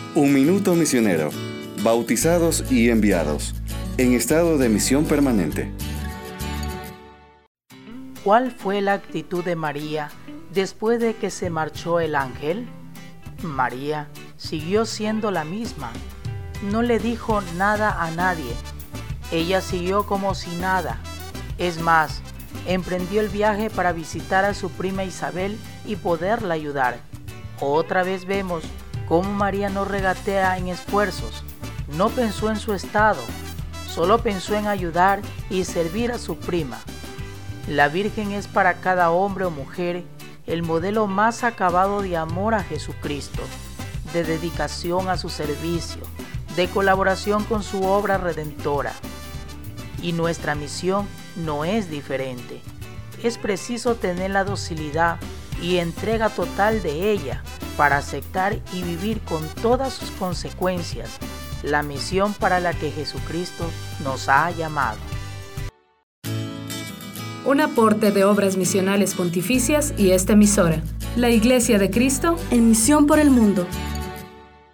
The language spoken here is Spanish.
Un minuto misionero. Bautizados y enviados. En estado de misión permanente. ¿Cuál fue la actitud de María después de que se marchó el ángel? María siguió siendo la misma. No le dijo nada a nadie. Ella siguió como si nada. Es más, emprendió el viaje para visitar a su prima Isabel y poderla ayudar. Otra vez vemos cómo María no regatea en esfuerzos. No pensó en su estado, solo pensó en ayudar y servir a su prima. La Virgen es para cada hombre o mujer el modelo más acabado de amor a Jesucristo, de dedicación a su servicio, de colaboración con su obra redentora. Y nuestra misión no es diferente. Es preciso tener la docilidad y entrega total de ella para aceptar y vivir con todas sus consecuencias la misión para la que Jesucristo nos ha llamado. Un aporte de Obras Misionales Pontificias y esta emisora, la Iglesia de Cristo, en misión por el mundo.